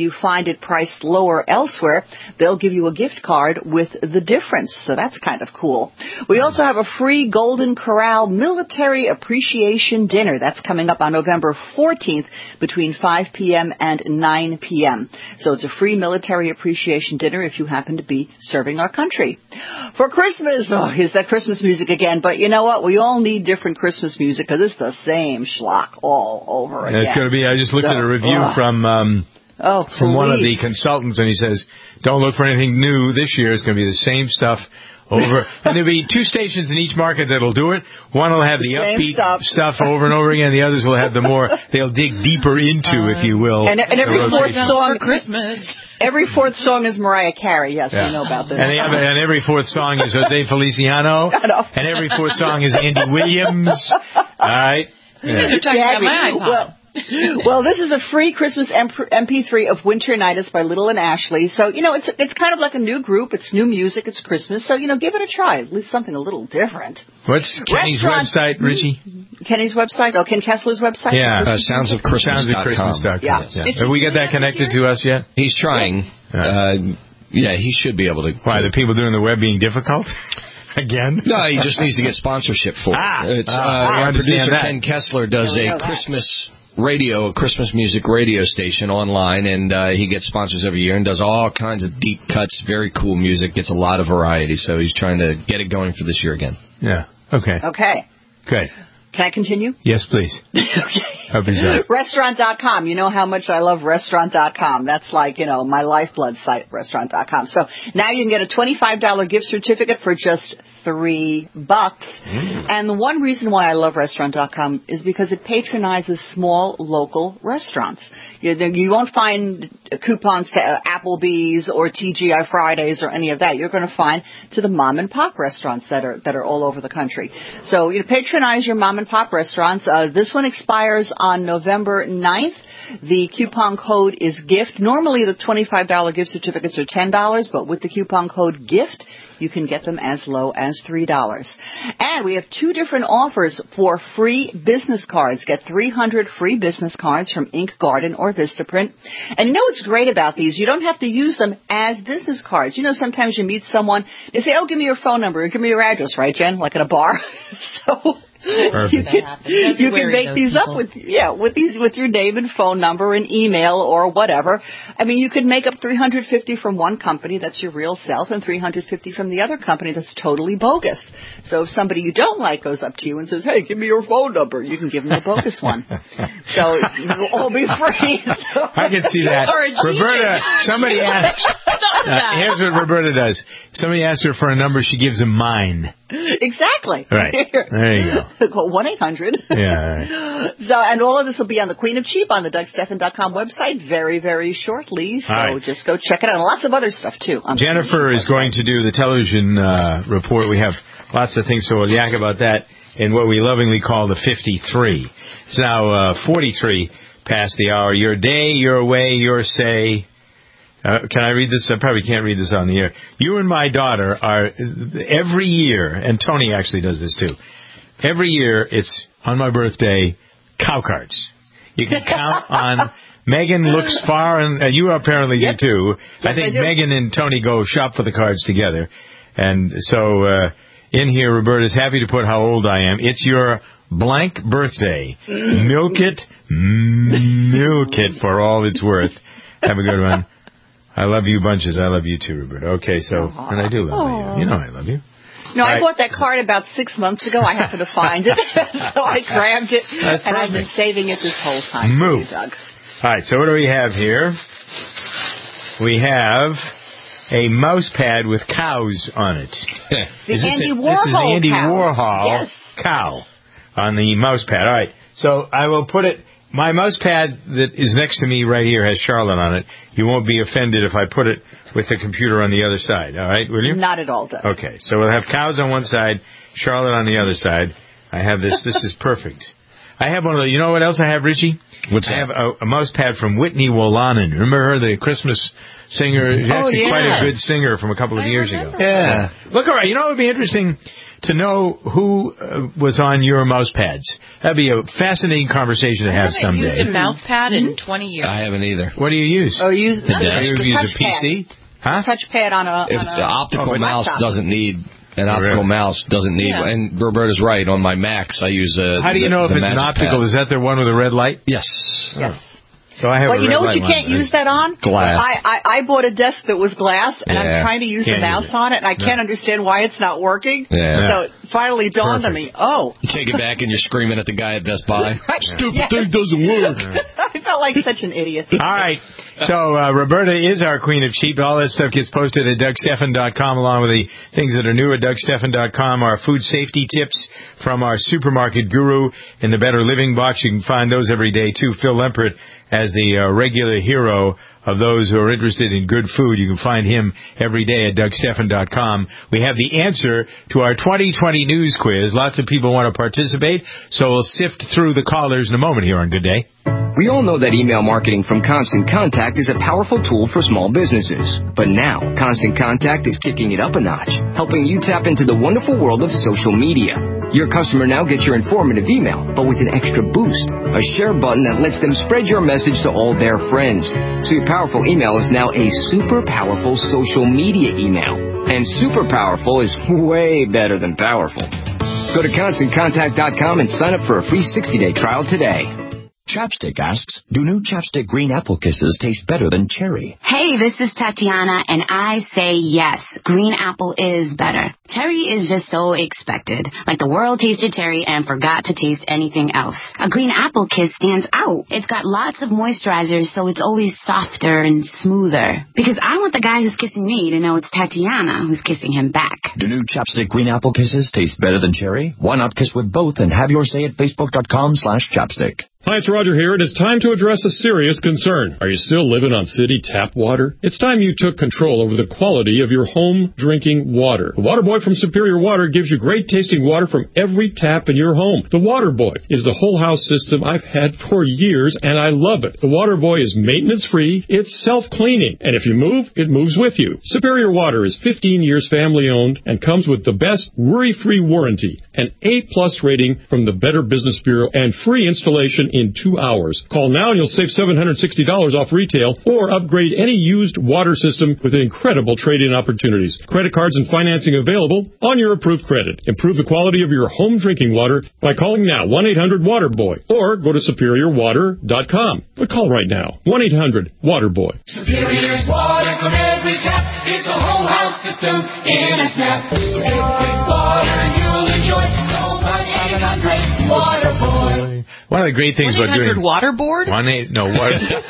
you find it priced lower elsewhere, they'll give you a gift card with the difference. So that's kind of cool. We also have a free Golden Corral Military Appreciation Dinner. That's coming up on November fourteenth between five p.m. and nine p.m. So it's a free military appreciation dinner if you happen to be serving our country. For Christmas, oh, here's that Christmas music again. But you know what? We all need different Christmas music because it's the same schlock all over again. It's going to be, I just looked so, at a review oh. from um, oh, from one of the please. consultants, and he says, don't look for anything new this year. It's going to be the same stuff over. And there'll be two stations in each market that'll do it. One will have the, the upbeat stuff. stuff over and over again. The others will have the more, they'll dig deeper into, uh, if you will. And, and every fourth song for Christmas. Every fourth song is Mariah Carey. Yes, yeah. we know about this. And, the, and every fourth song is Jose Feliciano. And every fourth song is Andy Williams. All right. You guys are talking about my iPod. Well, well, this is a free Christmas M P three of Winter Night. It's by Little and Ashley. So, you know, it's it's kind of like a new group. It's new music. It's Christmas. So, you know, give it a try. At least something a little different. What's Kenny's Restaurant. website, Richie? Kenny's website? Oh, Ken Kessler's website? Yeah. Uh, sounds of Christmas dot com. Sounds of Christmas dot com. Yeah. yeah. Have we got that connected to us yet? He's trying. Yeah, uh, yeah he should be able to. Why, the people doing the web being difficult? Again? No, he just needs to get sponsorship for it. Ah, it's, uh, ah, our producer that. Ken Kessler does a Christmas radio, a Christmas music radio station online, and uh, he gets sponsors every year and does all kinds of deep cuts, very cool music, gets a lot of variety, so he's trying to get it going for this year again. Yeah, okay. Okay. Good. Can I continue? Yes, please. Okay. Restaurant dot com. You know how much I love Restaurant dot com. That's like, you know, my lifeblood site, Restaurant dot com. So now you can get a twenty-five dollars gift certificate for just three bucks. Mm. And the one reason why I love Restaurant dot com is because it patronizes small local restaurants. You, you won't find coupons to Applebee's or T G I Fridays or any of that. You're going to find to the mom and pop restaurants that are that are all over the country. So you know, patronize your mom and pop restaurants. Uh, this one expires on November ninth. The coupon code is GIFT. Normally the twenty-five dollars gift certificates are ten dollars, but with the coupon code GIFT, you can get them as low as three dollars. And we have two different offers for free business cards. Get three hundred free business cards from Ink Garden or Vistaprint. And you know what's great about these? You don't have to use them as business cards. You know, sometimes you meet someone, they say, oh, give me your phone number, or give me your address, right, Jen? Like at a bar. So you can, you can make these people. up with yeah with these with your name and phone number and email or whatever. I mean, you could make up three hundred fifty from one company that's your real self and three hundred fifty from the other company that's totally bogus. So if somebody you don't like goes up to you and says, "Hey, give me your phone number," you can give them a bogus one. So it'll all be free. So. I can see that. Roberta, somebody asked. Uh, here's what Roberta does. Somebody asks her for a number, she gives them mine. Exactly. Right. There you go. Call one eight hundred. Yeah. Right. So, and all of this will be on the Queen of Cheap on the Doug Stephan dot com website very, very shortly. So right. just go check it out. And lots of other stuff, too. Jennifer is going to do the television uh, report. We have lots of things, so we'll yak about that in what we lovingly call the fifty-three. It's now uh, forty-three past the hour. Your day, your way, your say. Uh, can I read this? I probably can't read this on the air. You and my daughter are, every year, and Tony actually does this too, every year it's, on my birthday, cow cards. You can count on, Megan looks far, and uh, you apparently yep. do too. Yes, I think I Megan and Tony go shop for the cards together. And so, uh, in here, Roberta's happy to put how old I am. It's your blank birthday. Milk it, milk it for all it's worth. Have a good one. I love you bunches. I love you too, Roberta. Okay, so, Aww. and I do love Aww. you. You know I love you. No, I right. bought that card about six months ago. I happened to find it. So I grabbed it, That's and perfect. I've been saving it this whole time. Move. For you, Doug. All right, so what do we have here? We have a mouse pad with cows on it. The is Andy a, Warhol This is the Andy cow. Warhol yes. cow on the mouse pad. All right, so I will put it... My mouse pad that is next to me right here has Charlotte on it. You won't be offended if I put it with the computer on the other side, all right, will you? Not at all, Doug. Okay, so we'll have cows on one side, Charlotte on the other side. I have this. This is perfect. I have one of the, you know what else I have, Richie? What's I that? have a, a mouse pad from Whitney Wollaston. Remember her, the Christmas singer? She's oh, actually yeah. quite a good singer from a couple of I years remember. ago. Yeah. Look, all right, you know what would be interesting to know who uh, was on your mouse pads. That'd be a fascinating conversation to have I someday. haven't used a mouse pad in twenty years. I haven't either. What do you use? Oh, you use the desk. You use a P C? Huh? Touchpad on a. If on the a, optical oh, mouse laptop. doesn't need an optical really? mouse doesn't need, Yeah. and Roberta's right. On my Macs, I use a. How do you the, know if the it's an Magic optical? Pad. Is that the one with a red light? Yes. Yes. So I have Well, a you red know what light you can't one. use that on? Glass. I, I, I bought a desk that was glass, and Yeah. I'm trying to use Can't the mouse use it. on it, and I No. can't understand why it's not working. Yeah. So it finally dawned on me, oh. You take it back and you're screaming at the guy at Best Buy. Stupid Yes. thing doesn't work. I felt like such an idiot. All right. So uh, Roberta is our queen of cheap. All that stuff gets posted at Doug Stephan dot com, along with the things that are new at Doug Stephan dot com. Our food safety tips from our supermarket guru in the Better Living box. You can find those every day, too. Phil Lempert as the uh, regular hero of those who are interested in good food. You can find him every day at Doug Stephan dot com. We have the answer to our twenty twenty news quiz. Lots of people want to participate, so we'll sift through the callers in a moment here on Good Day. We all know that email marketing from Constant Contact is a powerful tool for small businesses. But now, Constant Contact is kicking it up a notch, helping you tap into the wonderful world of social media. Your customer now gets your informative email, but with an extra boost, a share button that lets them spread your message to all their friends. So your powerful email is now a super powerful social media email. And super powerful is way better than powerful. Go to Constant Contact dot com and sign up for a free sixty-day trial today. Chapstick asks, do new Chapstick Green Apple Kisses taste better than cherry? Hey, this is Tatiana, and I say yes. Green apple is better. Cherry is just so expected. Like the world tasted cherry and forgot to taste anything else. A green apple kiss stands out. It's got lots of moisturizers, so it's always softer and smoother. Because I want the guy who's kissing me to know it's Tatiana who's kissing him back. Do new Chapstick Green Apple Kisses taste better than cherry? Why not kiss with both and have your say at Facebook dot com slash chapstick. Hi, it's Roger here, and it's time to address a serious concern. Are you still living on city tap water? It's time you took control over the quality of your home drinking water. The Water Boy from Superior Water gives you great tasting water from every tap in your home. The Water Boy is the whole house system I've had for years, and I love it. The Water Boy is maintenance free, it's self-cleaning, and if you move, it moves with you. Superior Water is fifteen years family owned and comes with the best worry-free warranty, an A plus rating from the Better Business Bureau, and free installation in two hours. Call now and you'll save seven hundred sixty dollars off retail or upgrade any used water system with incredible trade-in opportunities. Credit cards and financing available on your approved credit. Improve the quality of your home drinking water by calling now one eight hundred water boy or go to superior water dot com. But call right now. one eight hundred water boy. Superior's water from every tap. It's a whole house system in a snap. Every water you'll enjoy. No one eight hundred water boy. One of the great things about doing waterboard? One eight no what?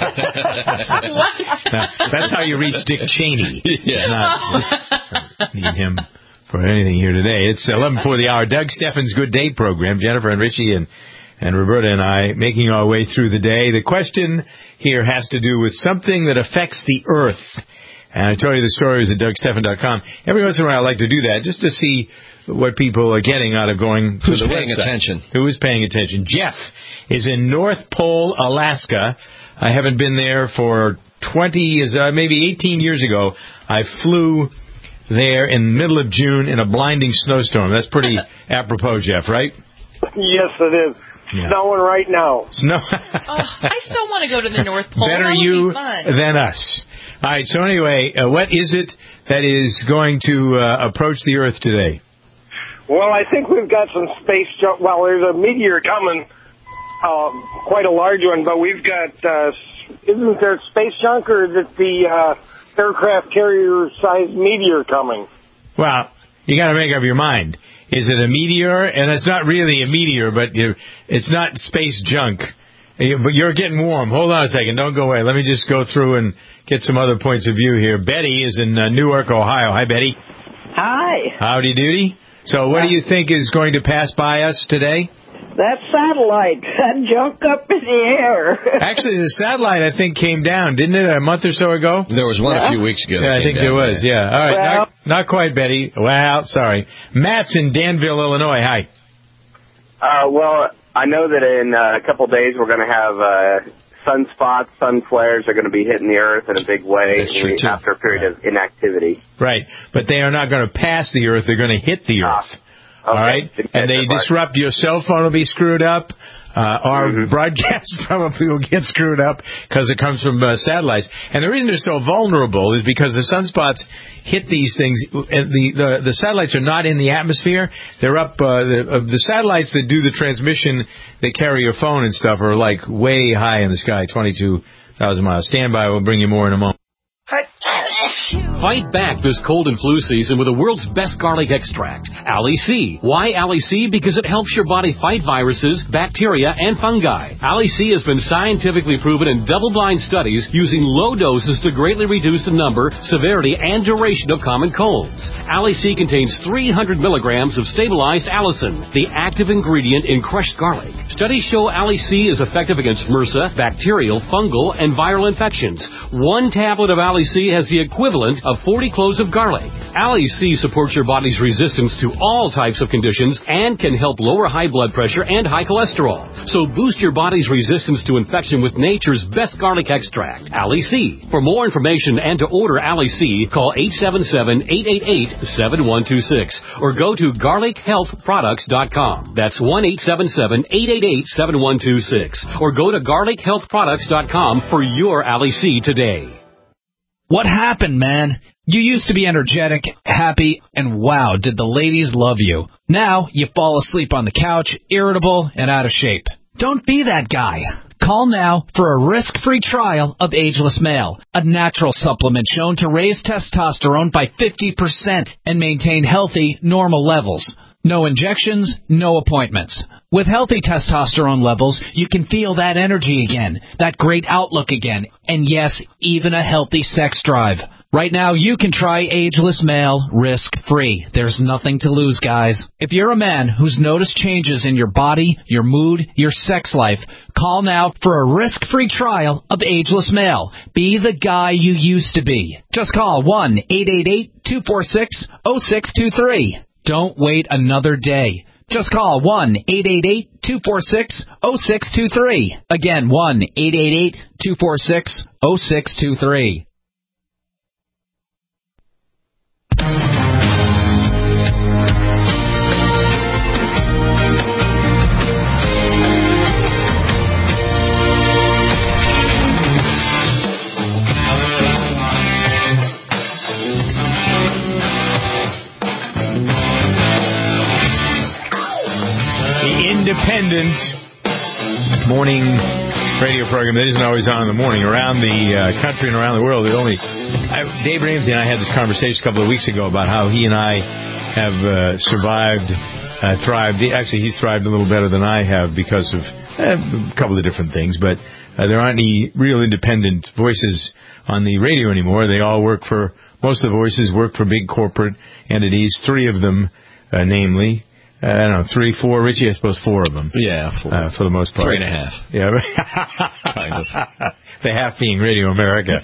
What? No, that's how you reach Dick Cheney. Yeah. Not need him for anything here today. It's eleven before the hour. Doug Stephan's Good Day program. Jennifer and Richie and and Roberta and I making our way through the day. The question here has to do with something that affects the earth. And I told you the stories at Doug Stephan dot com. Every once in a while I like to do that just to see what people are getting out of going Who's to the paying website. attention? Who is paying attention? Jeff is in North Pole, Alaska. I haven't been there for twenty, uh, maybe eighteen years ago. I flew there in the middle of June in a blinding snowstorm. That's pretty apropos, Jeff, right? Yes, it is. Yeah. Snowing right now. Snow. Oh, I still want to go to the North Pole. Better that would you be fun. than us. All right, so anyway, uh, what is it that is going to uh, approach the Earth today? Well, I think we've got some space junk. Well, there's a meteor coming, uh, quite a large one, but we've got, uh, isn't there space junk or is it the uh, aircraft carrier-sized meteor coming? Well, you got to make up your mind. Is it a meteor? And it's not really a meteor, but you, it's not space junk. But you're getting warm. Hold on a second. Don't go away. Let me just go through and get some other points of view here. Betty is in uh, Newark, Ohio. Hi, Betty. Hi. Howdy doody. So what do you think is going to pass by us today? That satellite, that junk up in the air. Actually, the satellite, I think, came down, didn't it, a month or so ago? There was one yeah. a few weeks ago. Yeah, I think down, there was, yeah. All right, well, not, not quite, Betty. Well, sorry. Matt's in Danville, Illinois. Hi. Uh, well, I know that in uh, a couple days we're going to have uh, sunspots, sun flares are going to be hitting the Earth in a big way after a period of inactivity. Right, but they are not going to pass the Earth. They're going to hit the Earth. All right? And they disrupt your cell phone will be screwed up. Uh, our mm-hmm. broadcast probably will get screwed up because it comes from uh, satellites. And the reason they're so vulnerable is because the sunspots hit these things. And the, the, the satellites are not in the atmosphere. They're up. Uh, the, uh, the satellites that do the transmission, they carry your phone and stuff, are like way high in the sky, twenty-two thousand miles. Stand by. We'll bring you more in a moment. Fight back this cold and flu season with the world's best garlic extract, Ali C. Why Ali C? Because it helps your body fight viruses, bacteria, and fungi. Ali C has been scientifically proven in double-blind studies using low doses to greatly reduce the number, severity, and duration of common colds. Ali C contains three hundred milligrams of stabilized allicin, the active ingredient in crushed garlic. Studies show Ali C is effective against MRSA, bacterial, fungal, and viral infections. One tablet of Ali C has the equivalent of forty cloves of garlic. Ali C supports your body's resistance to all types of conditions and can help lower high blood pressure and high cholesterol. So boost your body's resistance to infection with nature's best garlic extract, Ali C. For more information and to order Ali C, call eight seven seven, eight eight eight, seven one two six or go to garlic health products dot com. That's one eight seven seven, eight eight eight, seven one two six or go to garlic health products dot com for your Ali C today. What happened, man? You used to be energetic, happy, and wow, did the ladies love you. Now, you fall asleep on the couch, irritable, and out of shape. Don't be that guy. Call now for a risk-free trial of Ageless Male, a natural supplement shown to raise testosterone by fifty percent and maintain healthy, normal levels. No injections, no appointments. With healthy testosterone levels, you can feel that energy again, that great outlook again, and yes, even a healthy sex drive. Right now, you can try Ageless Male risk-free. There's nothing to lose, guys. If you're a man who's noticed changes in your body, your mood, your sex life, call now for a risk-free trial of Ageless Male. Be the guy you used to be. Just call one eight eight eight, two four six, zero six two three. Don't wait another day. Just call one eight eight eight, two four six, zero six two three. Again, one eight eight eight, two four six, zero six two three. Independent morning radio program that isn't always on in the morning around the uh, country and around the world. It only I, Dave Ramsey and I had this conversation a couple of weeks ago about how he and I have uh, survived, uh, thrived. Actually, he's thrived a little better than I have because of uh, a couple of different things. But uh, there aren't any real independent voices on the radio anymore. They all work for most of the voices work for big corporate entities. Three of them, uh, namely. Uh, I don't know, three, four, Richie, I suppose four of them. Yeah, four. Uh, for the most part. Three and a half. Yeah. Kind of. The half being Radio America.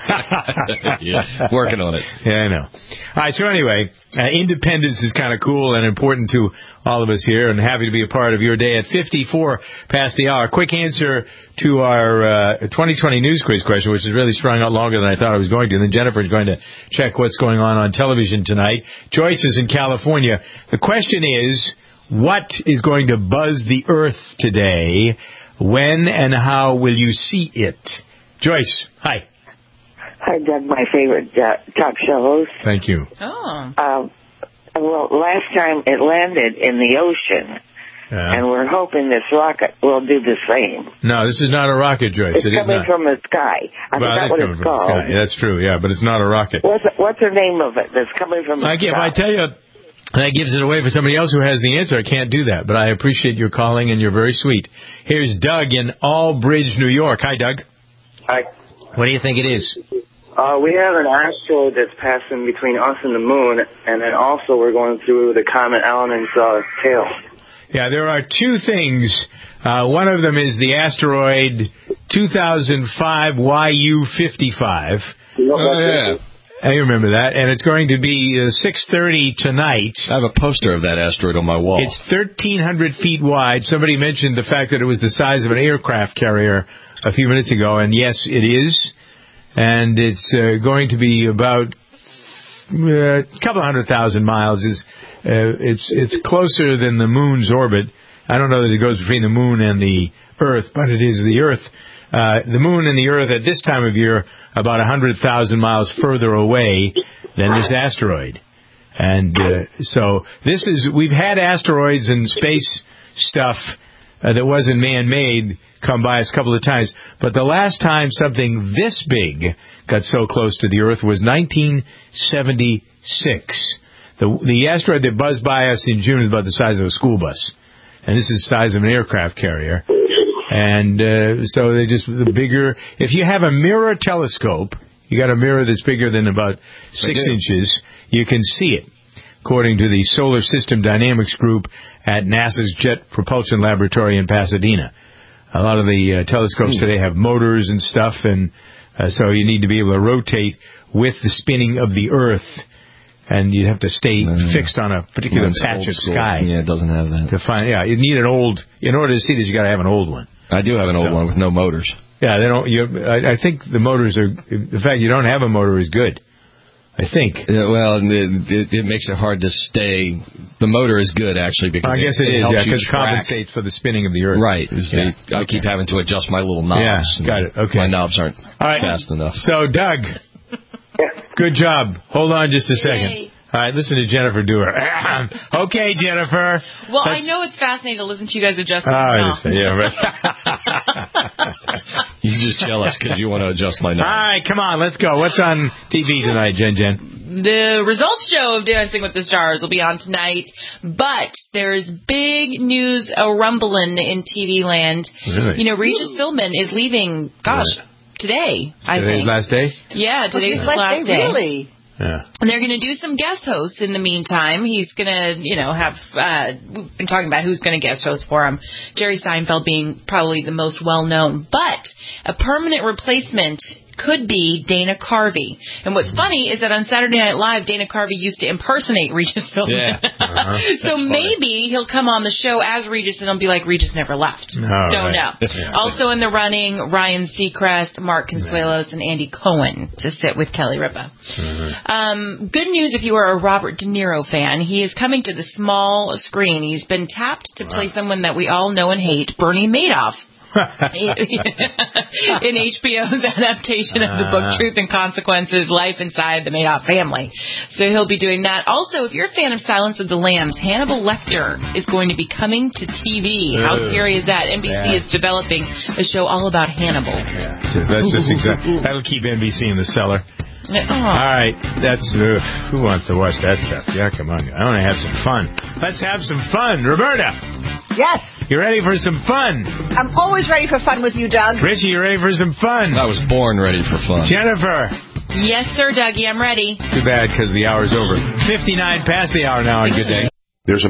Yeah, working on it. Yeah, I know. All right, so anyway, uh, independence is kind of cool and important to all of us here, and happy to be a part of your day at fifty-four past the hour. Quick answer to our uh, twenty twenty news quiz question, which is really strung out longer than I thought it was going to. And then Jennifer's going to check what's going on on television tonight. Joyce is in California. The question is, what is going to buzz the earth today? When and how will you see it? Joyce, hi. Hi, Doug, my favorite uh, talk show host. Thank you. Oh. Um, well, last time it landed in the ocean, yeah. and we're hoping this rocket will do the same. No, this is not a rocket, Joyce. It's it coming is not. from the sky. I well, forgot what it's called. Sky. That's true, yeah, but it's not a rocket. What's the, what's the name of it that's coming from the I, sky? If I tell you, that gives it away for somebody else who has the answer. I can't do that, but I appreciate your calling, and you're very sweet. Here's Doug in Albridge, New York. Hi, Doug. Hi. What do you think it is? Uh, we have an asteroid that's passing between us and the moon, and then also we're going through the comet Allen's uh, tail. Yeah, there are two things. Uh, one of them is the asteroid two thousand five Y U fifty-five. Oh, yeah. I remember that, and it's going to be uh, six thirty tonight. I have a poster of that asteroid on my wall. It's thirteen hundred feet wide. Somebody mentioned the fact that it was the size of an aircraft carrier a few minutes ago, and yes, it is. And it's uh, going to be about a couple hundred thousand miles. Is uh, it's it's closer than the moon's orbit. I don't know that it goes between the moon and the Earth, but it is the Earth. Uh, the moon and the Earth at this time of year about one hundred thousand miles further away than this asteroid. And uh, so this is, we've had asteroids and space stuff uh, that wasn't man-made come by us a couple of times. But the last time something this big got so close to the Earth was nineteen seventy-six. The, the asteroid that buzzed by us in June is about the size of a school bus. And this is the size of an aircraft carrier. And uh, so they just, the bigger, if you have a mirror telescope, you got a mirror that's bigger than about six inches, you can see it, according to the Solar System Dynamics Group at NASA's Jet Propulsion Laboratory in Pasadena. A lot of the uh, telescopes mm. today have motors and stuff, and uh, so you need to be able to rotate with the spinning of the Earth. And you have to stay uh, fixed on a particular patch of sky. Yeah, it doesn't have that. To find, yeah, you need an old. In order to see this, you got to have an old one. I do have an old so, one with no motors. Yeah, they don't. You, I, I think the motors are. The fact you don't have a motor is good. I think. Yeah, well, it, it, it makes it hard to stay. The motor is good actually because I guess it, it, it is. helps Yeah, because you it compensates for the spinning of the Earth. Right. See, Yeah. I keep having to adjust my little knobs. Yeah, got it. Okay. My knobs aren't All right. fast enough. So, Doug, good job. Hold on just a second. Yay. All right, listen to Jennifer do her. Okay, Jennifer. Well, Let's... I know it's fascinating to listen to you guys adjust. Oh, knobs. yeah, right. You're just jealous because you want to adjust my knobs. All right, come on, let's go. What's on T V tonight, Jen Jen? The results show of Dancing with the Stars will be on tonight, but there's big news a rumbling in T V land. Really? You know, Regis Philbin is leaving, gosh, today, I Today's think. last day? Yeah, today's his his last last day, day. really? Yeah. And they're going to do some guest hosts in the meantime. He's going to, you know, have, uh, we've been talking about who's going to guest host for him. Jerry Seinfeld being probably the most well-known. But a permanent replacement could be Dana Carvey. And what's funny is that on Saturday Night Live, Dana Carvey used to impersonate Regis Philbin. Yeah. Uh-huh. So maybe he'll come on the show as Regis and it'll be like, Regis never left. All Don't right. know. Yeah. Also in the running, Ryan Seacrest, Mark Consuelos, and Andy Cohen to sit with Kelly Ripa. Mm-hmm. Um, good news if you are a Robert De Niro fan. He is coming to the small screen. He's been tapped to play someone that we all know and hate, Bernie Madoff. in H B O's adaptation of the book Truth and Consequences, Life Inside the Madoff Family. So he'll be doing that. Also, if you're a fan of Silence of the Lambs, Hannibal Lecter is going to be coming to T V. How scary is that? N B C Yeah. is developing a show all about Hannibal. Yeah. That's just exactly. That'll keep N B C in the cellar. Oh. All right, that's uh, who wants to watch that stuff? Yeah, come on, I want to have some fun. Let's have some fun, Roberta. Yes. You ready for some fun? I'm always ready for fun with you, Doug. Richie, you ready for some fun? I was born ready for fun. Jennifer. Yes, sir, Dougie, I'm ready. Too bad because the hour's over. fifty-nine past the hour now. Good day. There's a